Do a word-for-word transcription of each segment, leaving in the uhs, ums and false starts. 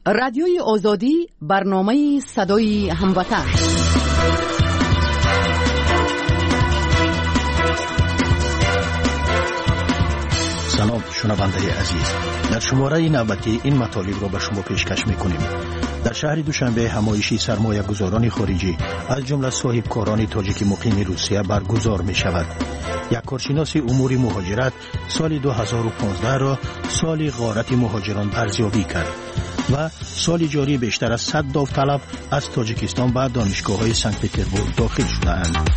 رادیوی آزادی، برنامه صدای هموطن. سلام شنونده عزیز، در شماره نوبتی این مطالب را به شما پیشکش میکنیم. در شهر دوشنبه همایشی سرمایه گذاران خارجی از جمله صاحبکاران تاجیک مقیم روسیه برگزار می شود. یک کارشناس امور مهاجرت سال دو هزار و پانزده را سال غارت مهاجران ارزیابی کرد و سال جاری بیشتر از صد داوطلب از تاجیکستان به دانشگاه‌های سنت پترزبورگ داخل شده‌اند.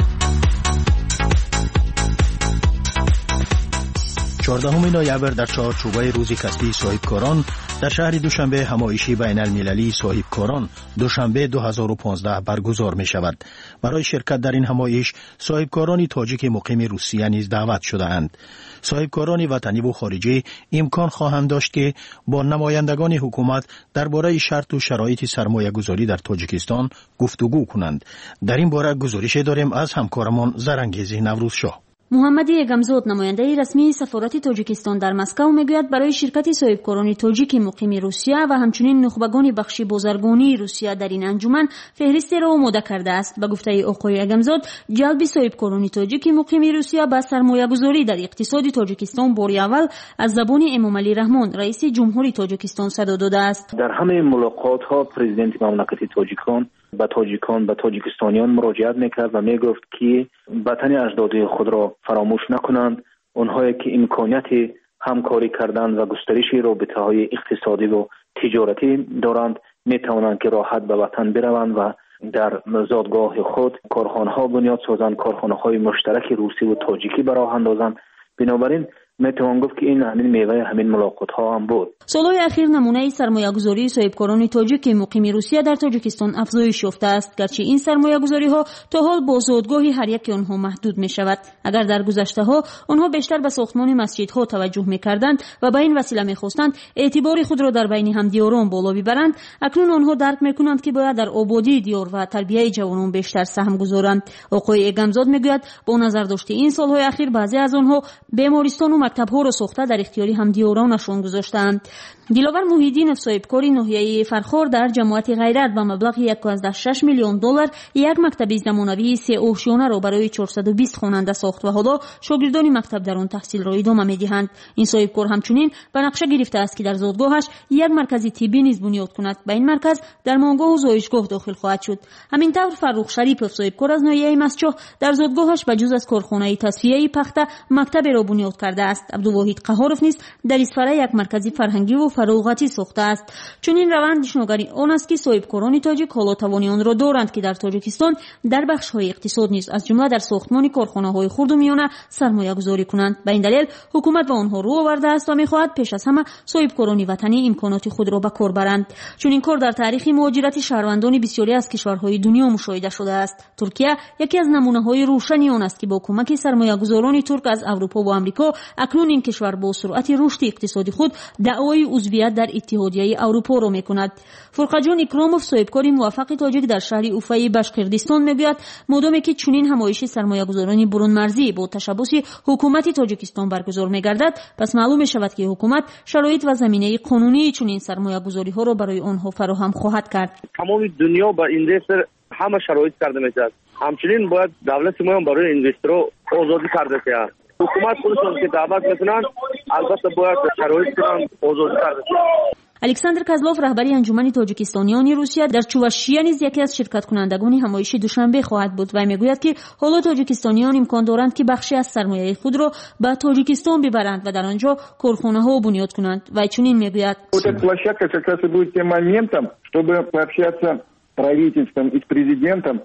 چهاردهم نوامبر در چهارچوبه روز کسبی صاحبکاران در شهر دوشنبه همایشی بین المللی صاحبکاران دوشنبه دو هزار و پانزده برگزار می شود. برای شرکت در این همایش صاحبکاران تاجیک مقیم روسیه نیز دعوت شده اند. صاحبکاران وطنی و خارجی امکان خواهند داشت که با نمایندگان حکومت درباره شرط و شرایط سرمایه گذاری در تاجیکستان گفتگو کنند. در این باره گزارش داریم از همکارمان زرنگیز نوروزشاه. محمد یگمزود نماینده رسمی سفارت تاجیکستان در مسکو میگوید برای شرکت صاحبکاران تاجیک مقیم روسیه و همچنین نخبگان بخش بازرگانی روسیه در این انجمن فهرستی را آماده کرده است. به گفته آقای یگمزود، جلب صاحبکاران تاجیک مقیم روسیه به سرمایه‌گذاری در اقتصاد تاجیکستان باری اول از زبان امامعلی رحمان رئیس جمهوری تاجیکستان صدا داده است. در همه ملاقات ها پرزیدنت مملکت تاجیکان به تاجیکان به تاجیکستانیان مراجعت میکرد و میگفت که وطن اجدادی خود را فراموش نکنند. اونهایی که امکانیت همکاری کردن و گسترش رابطه های اقتصادی و تجارتی دارند میتوانند که راحت به وطن بروند و در زادگاه خود کارخانه ها بنیاد سازند، کارخانه های مشترک روسی و تاجیکی براه اندازند. بنابراین میتوان گفت که این همین میوه همین ملاقات ها هم بود. سالهای اخیر نمونه سرمایه گذاری صاحبکاران تاجیک مقیم روسیه در تاجیکستان افزایش یافته است، گرچه این سرمایه گذاری ها تا حال با زادگاهی هر یک آنها محدود می شود. اگر در گذشته ها آنها بیشتر به ساختمان مسجدها توجه می کردند و به این وسیله می خواستند اعتبار خود را در بین همدیاران بالا ببرند، اکنون آنها درک می کنند که باید در آبادی دیار و تربیت جوانان بیشتر سهم گذارند. آقای اگمزاد میگوید با نظر داشته این سالهای اخیر بعضی از آنها بیمارستان و مکتب‌ها را ساخته در اختیاری همدیارانشان گذاشتند. دلاور محیدین صاحبکاری ناحیه فرخار در جماعت غیرت با مبلغ یک و شش میلیون دلار یک مکتب زمانوی سه اوشیانه را برای چهارصد و بیست خواننده ساخت و حالا شاگردان مکتب در آن تحصیل را ادامه می‌دهند. این صاحبکار همچنین به نقشه گرفته است که در زادگاهش یک مرکز طبی نیز بنیاد کند. به این مرکز درمانگاه و زایشگاه داخل خواهد شد. همینطور فرخ شریف صاحبکار از ناحیه مسجد در زادگاهش به جز از کارخانه تصفیه پخته مکتب را بنیاد کرده است. عبدالواحد قهارف نیز در اسفره یک مرکز فرهنگی و فراغتی ساخته است. چون این روند نشانگری آن است که صاحبکاران تاجیک حالا توانی آن را دارند که در تاجیکستان در بخش‌های اقتصاد نیز از جمله در ساختمان کارخانه‌های خرد و میانه سرمایه گذاری کنند. به این دلیل حکومت به آنها رو آورده است و می‌خواهد پیش از همه صاحبکاران وطنی امکانات خود را به کار برند. چون این کار در تاریخ مهاجرت شهروندان بسیاری از کشورهای دنیا مشاهده شده است. ترکیه یکی از نمونه‌های روشنی آن است که با کمک سرمایه‌گذاران ترک از اروپا و آمریکا اکنون این کشور با سرعت رشد اقتصادی خود دعوای عضویت در اتحادیه اروپا را میکند. فرقجان اکراموف صاحبکار موفق تاجیک در شهر اوفای بشقردستان میگوید مادامی که چنین همایش سرمایه‌گذاران برون مرزی با تشبث حکومت تاجیکستان برگزار میگردد، پس معلوم میشود که حکومت شرایط و زمینه قانونی چنین سرمایه‌گذاری‌ها را برای آنها فراهم خواهد کرد. تمام دنیا با این دستر همه شرایط کرده میشد. همچنین باید دولت ما برای اینوسترها آزادی کرده شود. حکومت خودشون که دعوت میکنن البته باید شرایط کنن آزادی کرده شود. الکساندر کازلوف رهبری انجمن تاجیکستانیان روسیه در چواشیه نیز یکی از شرکت کنندگان همایش دوشنبه خواهد بود و میگوید که حالا تاجیکستانیان امکان دارند که بخشی از سرمایه خود را به تاجیکستان ببرند و در آنجا کارخانه ها بنیاد کنند. و چنین میگوید площадка как раз и будет тем моментом, чтобы пообщаться с правительством и с президентом.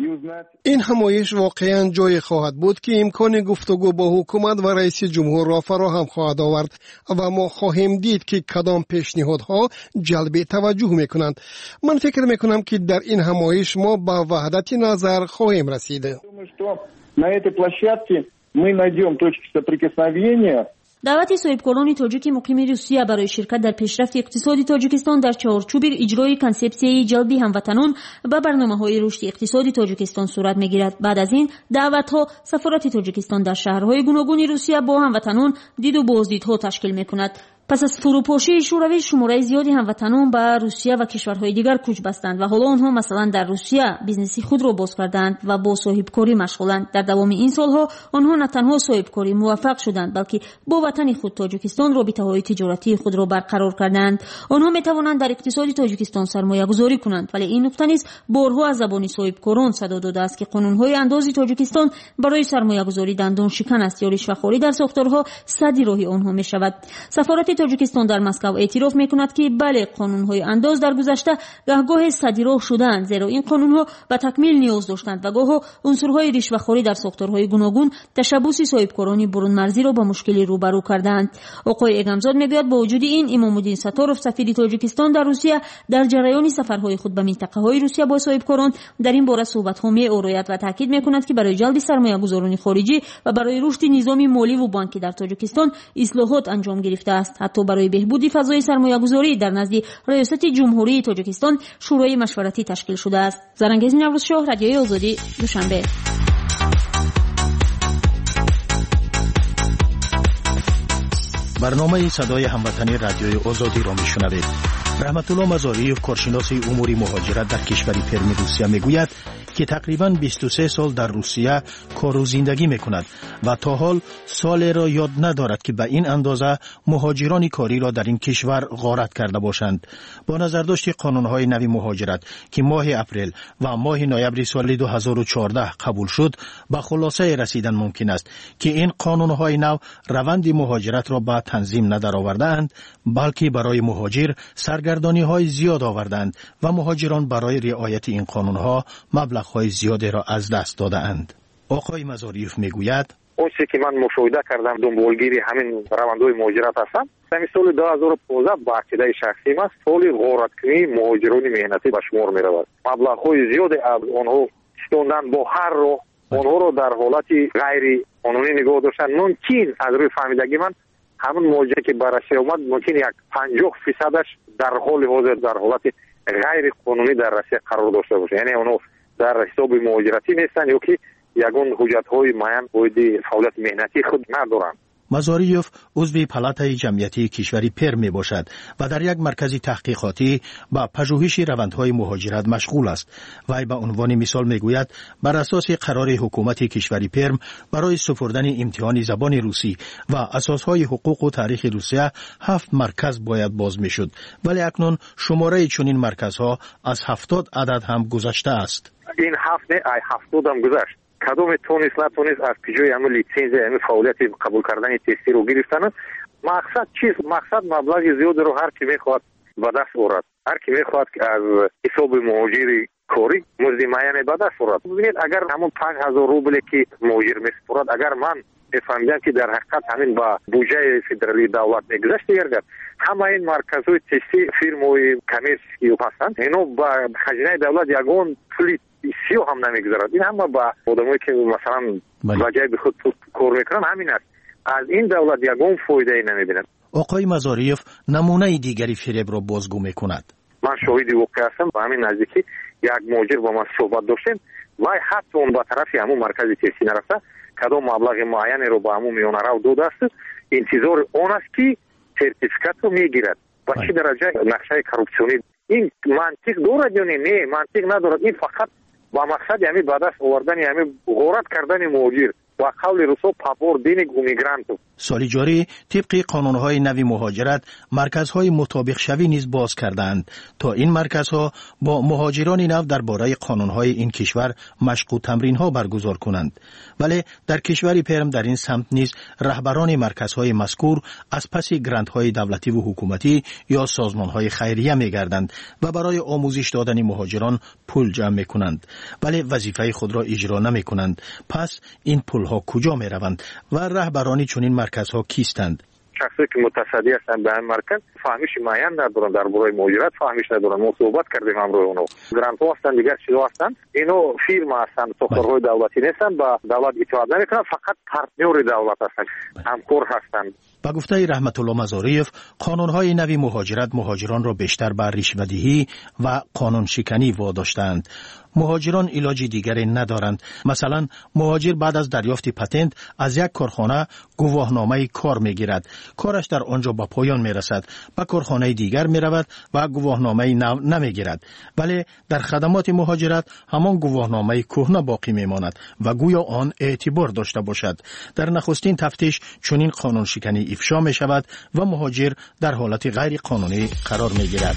این همایش واقعا جای خواهد بود که امکان گفتگو با حکومت و رئیس جمهور را فراهم خواهد آورد و ما خواهیم دید که کدام پیشنهادها جلب توجه میکنند. من فکر میکنم که در این همایش ما به وحدت نظر خواهیم رسید. На этой площадке мы найдем точки соприкосновения. دعوت صاحبکاران تاجیک مقیم روسیه برای شرکت در پیشرفت اقتصادی تاجیکستان در چارچوب اجرای کنسپسیه جلب هموطنان به برنامه‌های رشد اقتصادی تاجیکستان صورت می‌گیرد. بعد از این دعوت‌ها سفارت تاجیکستان در شهرهای گوناگون روسیه با هموطنان دید و بازدیدها تشکیل می‌کند. پس از فروپاشی شوروی شماره زیادی هموطنان به روسیه و کشورهای دیگر کوچ بستند و حالا آنها مثلا در روسیه بیزنسی خود را باز کردند و با صاحبکاری مشغولند. در دوام این سالها آنها نه تنها صاحبکاری موفق شدند بلکه با وطن خود تاجیکستان رابطه‌های تجارتی خود را برقرار کردند. آنها می‌توانند در اقتصاد تاجیکستان سرمایه‌گذاری کنند، ولی این نکته نیز بارها از زبان صاحبکاران صدا داده است که قانون‌های اندازی تاجیکستان برای سرمایه‌گذاری دندان شکن است یا رشوه‌خواری در ساختارها صدی راهی آنها می‌شود. سفارت تاجیکستان در مسکو اعتراف می‌کند که بله قانون‌های انداز در گذشته گاهگاه صدی راه شدند، زیرا این قانون‌ها به تکمیل نیاز داشتند و گاه عنصرهای رشوه‌خواری در ساختارهای گوناگون تشبوس صاحبکاران برون مرزی را به مشکلی روبرو کردند. آقای اگمزاد میگوید با وجود این امام الدین ستارов سفیر تاجیکستان در روسیه در جریان سفرهای خود به منطقه‌های روسیه با صاحبکاران در این باره صحبت‌ها می‌آورد و تاکید می‌کند که برای جلب سرمایه‌گذاران خارجی و برای رشد نظام مالی و بانکی در تاجیکستان اصلاحات انجام گرفته است. حتی برای بهبود فضای سرمایه‌گذاری در نزد ریاست جمهوری تاجیکستان شورای مشورتی تشکیل شده است. زرنگیز نوروزشاه، رادیوی آزادی، دوشنبه. برنامه صدای هموطنی رادیوی آزادی را میشنوید. رحمت الله مزاریف، کارشناس امور مهاجرت در کشور پرم روسیه میگوید که تقریباً بیست و سه سال در روسیه کار و زندگی میکند و تا حال سالی را یاد ندارد که به این اندازه مهاجران کاری را در این کشور غارت کرده باشند. با نظرداشت قانونهای نوی مهاجرت که ماه اپریل و ماه نوامبر سال دو هزار و چهارده قبول شد، به خلاصه رسیدن ممکن است که این قانونهای نو روند مهاجرت را به تنظیم ندرآوردند، بلکه برای مهاجر سرگردانی های زیاد آوردند و مهاجران برای رعایت این قانونها مبلغ های زیادی را از دست داده اند. آقای مزاریف میگوید اون چیزی که من مشاهده کردم دنبالگیری همین روندهای مهاجرت هستم. همین سال دو هزار و پانزده با عقیده شخصی است سال غارتکنی مهاجران مهنتی به شمار می رود. مبلغ های زیادی از آنها ستوندن با هر رو آنها رو در حالت غیر قانونی نگاه داشتن. ممکن از روی فهمیدگی من همون مهاجری که بررسی اومد ممکن یک پنجاه فیصدش در حال حاضر در حالت غیر قانونی در روسیه قرار داشته باشه، یعنی اونها در حساب مهاجرتی نیستن یا که یگان حجت‌های معین باید فعالیت مهنتی خود ندارند. مزاریف عضو پالاتای جمعیتی کشوری پرم می باشد و در یک مرکز تحقیقاتی با پژوهش روندهای مهاجرت مشغول است. وی به عنوان مثال می گوید بر اساس قرار حکومت کشوری پرم برای سپردن امتحان زبان روسی و اساسهای حقوق و تاریخ روسیه هفت مرکز باید باز می شد، ولی اکنون شماره چنین مرکزها از هفتاد عدد هم گذشته است. این هفت نه ای هفتاد هم گذشت. کدام تونست نتونست از پیجای همون لیسنس همون فعالیت قبول کردن تستی رو گرفتن. مقصد چیست؟ مقصد مبلغ زیاد رو هر کی میخواد به دست آورد. هر کی میخواد از حساب مهاجری کاری مزد معین به دست آورد. ببینید اگر همون پنج هزار روبل که مهاجر میسپرد اگر من فهمیدم که در حقیقت همین با بودجه فدرالی دولت میگذشت دیگر همه این مرکزهای تستی فرمای کمیسیو هستند اینو با خزینه دولت یگان پولی سیو هم نمیگذارد. این هم با آدمایی که مثلا وجه به خود کار میکنن همین است. از این دولت یگان فایده ای نمیبینند. آقای مزاریف نمونه دیگری فریب را بازگو میکند. من شاهد واقع هستم. با همین نزدیکی یک مهاجر با ما صحبت داشتیم و حتی اون با طرف همون مرکز تستی نرفته کدام مبلغ معینی رو با همون میونه رو داده است. انتظار اون است که سرتیفیکات رو میگیرد. و چه درجه نقشه کورپسیونی این منطق دارد یا نه؟ منطق ندارد. این فقط با مقصد یعنی بعد از آوردن یعنی غارت کردن مهاجر و قول روسو پاپور دین گومیگرانتو. سال جاری طبق قانونهای نوی مهاجرت مرکزهای مطابق شوی نیز باز کردند تا این مرکزها با مهاجران نو درباره قانونهای این کشور مشق و تمرینها برگزار کنند. ولی در کشور پرم در این سمت نیز رهبران مرکزهای مذکور از پس گرانت‌های دولتی و حکومتی یا سازمانهای خیریه می‌گردند و برای آموزش دادن مهاجران پول جمع می‌کنند، ولی وظیفه خود را اجرا نمی‌کنند. پس این پول ها کجا می روند و رهبرانی چنین مرکزها کیستند؟ شخصی که متصدی هستند به این مرکز فهمیش معین ندارن در برای مهاجرت فهمیش ندارن. ما صحبت کردیم امروز اونو گرانت ها هستند دیگر چیزا هستند. اینو فیرما هستند ساختارهای دولتی نیستند با دولت اطاعت نمیکنن فقط پارتنر دولت هستند همکار هستند با گفته رحمت الله مزاریف، قانون‌های نوی مهاجرت مهاجران را بیشتر بر رشوه‌دهی و قانون شکنی واداشتند. مهاجران علاج دیگری ندارند. مثلا مهاجر بعد از دریافت پتنت از یک کارخانه گواهنامه کار میگیرد. کارش در آنجا به پایان میرسد. به کارخانه دیگر میرود و گواهنامه نمیگیرد. ولی در خدمات مهاجرت همان گواهنامه کهنه باقی میماند و گویا آن اعتبار داشته باشد. در نخستین تفتیش چنین قانون شکنی افشا می شود و مهاجر در حالت غیر قانونی قرار می گیرد.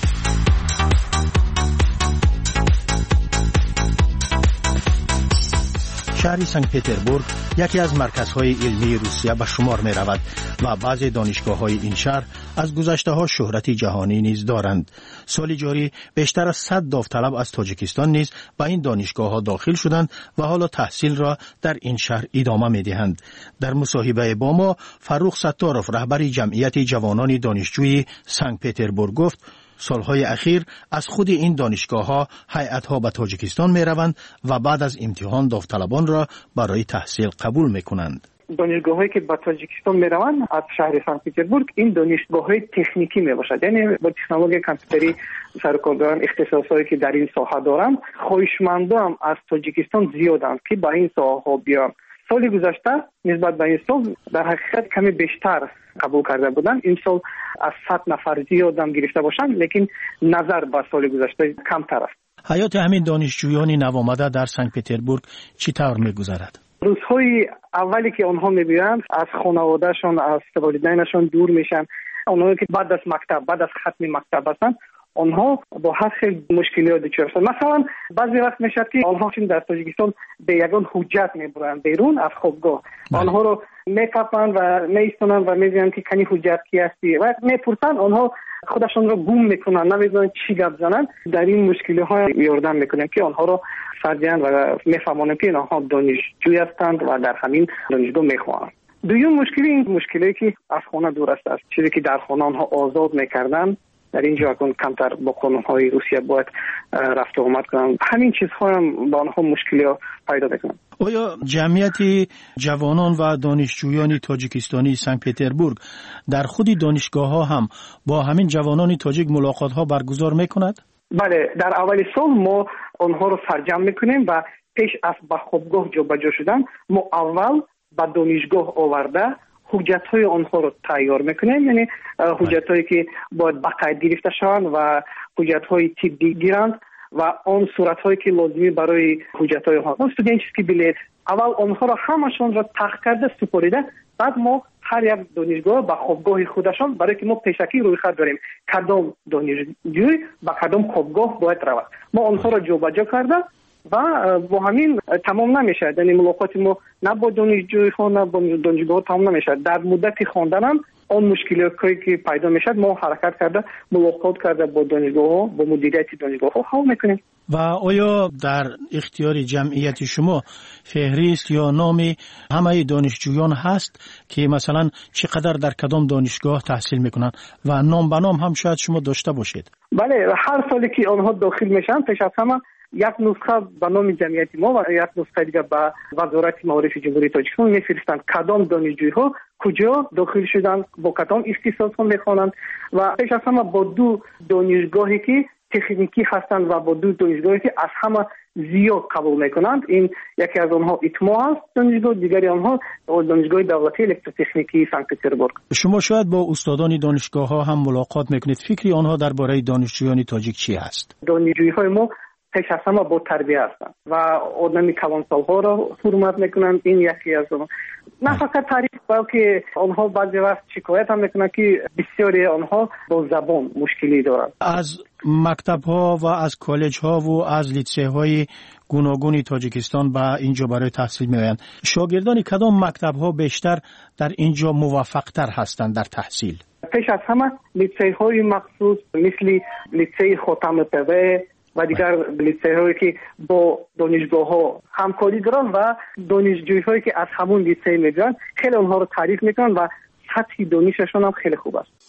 شهر سنت پتربورگ یکی از مرکزهای علمی روسیه به شمار می رود و بعضی دانشگاه های این شهر از گذشته ها شهرت جهانی نیز دارند. سال جاری بیشتر از صد داوطلب از تاجیکستان نیز به این دانشگاه ها داخل شدند و حالا تحصیل را در این شهر ادامه می دهند. در مصاحبه با ما فروخ ستاروف رهبر جمعیت جوانان دانشجوی سنت پتربورگ گفت سالهای اخیر از خود این دانشگاه‌ها هیئت‌ها به تاجیکستان می‌روند و بعد از امتحان داوطلبان را برای تحصیل قبول می‌کنند. دانشگاه‌هایی که به تاجیکستان می‌روند از شهر سنت پتربورگ این دانشگاه‌های تکنیکی میباشد، یعنی با تکنولوژی کامپیوتری سرکار دارند، اختصاصایی که در این ساحه دارند. خواهشمندان از تاجیکستان زیادند که به این ساحه بیان. سال گذشته نسبت به این سال در حقیقت کمی بیشتر قبول کرده بودند. این سال از صد نفر زیاد هم گرفته باشند، لیکن نظر به سال گذشته کمتر است. حیات همین دانشجویان نوآمده در سنت پتربورگ چطور می‌گذرد؟ روزهای اولی که آنها می‌بینند از خانواده‌شان، از والدینشان دور میشن. آنها که بعد از مکتب، بعد از ختم مکتب هستند، آنها با هر خیلی مشکلات دچار هستند. مثلا بعضی وقت میشه که آنها چون در تاجیکستان به یگان حجت میبرند بیرون از خوابگاه، آنها رو میکپند و میستونند و میگویند که کنی حجت کی هستی و میپرسند، آنها خودشان رو گم میکنند، نمیدونند چی گپ زنند. در این مشکلات یاردن میکنیم که آنها رو فرجن و میفهمانیم که آنها دانشجوی هستند و در همین دانشگاه میخوانند. دوم مشکل این مشکلی که از خانه دور است، چیزی که در خانه آنها آزاد میکردند در اینجا اکن کمتر با قانون‌های روسیه باید رفت و آمد کنند. همین چیزها هم با آنها مشکلی پیدا میکنند. آیا جمعیت جوانان و دانشجویان تاجیکستانی سنت پتربورگ در خود دانشگاه ها هم با همین جوانان تاجیک ملاقات ها برگزار میکند؟ بله، در اول سال ما آنها رو سرجم میکنیم و پیش از به خوابگاه جابجا شدن ما اول به دانشگاه آورده حجت‌های آنها رو تیار میکنیم، یعنی حجت‌هایی که باید باقاعده گرفته شوند و حجت‌های طبی گیرند و آن صورت‌هایی که لازمی برای حجت‌های آنها، استودنتسکی بلیت، اول آنها رو همشون رو تحقیق کرده سپریده، بعد ما هر یک دانشگاه با خوابگاه خودشان، برای که ما پیشکی روی خط داریم کدام دانشجوی با کدام خوابگاه باید رود، ما آنها رو جابجا کرده و با همین تمام نمیشه. یعنی ملاقات ما نه با دانشجوی ها نه با دانشگاه تمام نمیشه. در مدت خواندن هم آن مشکلاتی که پیدا میشه ما حرکت کرده ملاقات کرده با دانشگاه ها، با مدیریت دانشگاه ها حل میکنیم. و آیا در اختیار جمعیت شما فهرست یا نام همه دانشجویان هست که مثلا چقدر در کدام دانشگاه تحصیل میکنن و نام به نام هم شاید شما داشته باشید؟ بله، هر سالی که آنها داخل میشن پیش از همه یک نسخه به نام جمعیت ما و یک نسخه دیگه به وزارت معارف جمهوری تاجیکستان میفرستند کدام دانشجوها کجا داخل شدن، با کدام اختصاص ها میخوانند و پیش از همه با دو دانشگاهی که تکنیکی هستند و با دو دانشگاهی که از همه زیاد قبول میکنند. این یکی از آنها ایتما است، دانشگاه دیگری آنها دانشگاه دولتی الکتروتکنیکی سنت پتربورگ. شما شاید با استادان دانشگاه ها هم ملاقات میکنید، فکری آنها درباره دانشجویان تاجیک چی است؟ دانشجوی های ما پیش از همه با تربیه هستند و آدمی کلانسال ها را حرمت میکنند. این یکی از اون، نه فقط تعریف بلکه آنها بعضی وقت شکایت هم میکنند که بسیاری آنها با زبان مشکلی دارند. از مکتب ها و از کالج ها و از لیسه های گوناگون تاجیکستان به اینجا برای تحصیل میآیند. شاگردان کدام مکتب ها بیشتر در اینجا موفق تر هستند در تحصیل؟ پیش از همه لیسه های مخصوص مثل لیسه خاتم پوه و دیگر لیسه هایی که با دانشگاه ها همکاری دارن و دانشجوی هایی که از همون لیسه میگن خیلی اونها رو تعریف میکنن و سطح دانششون هم خیلی خوب است.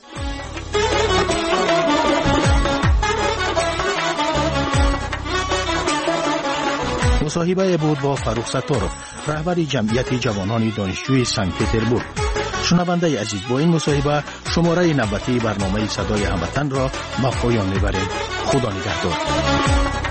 مصاحبه بود با فروخ ستاروف، رهبر جمعیت جوانان دانشجوی سنت پتربورگ. شنونده عزیز، با این مصاحبه شماره نوبتی برنامه صدای هموطن را به پایان میبریم. خدا نگهدار.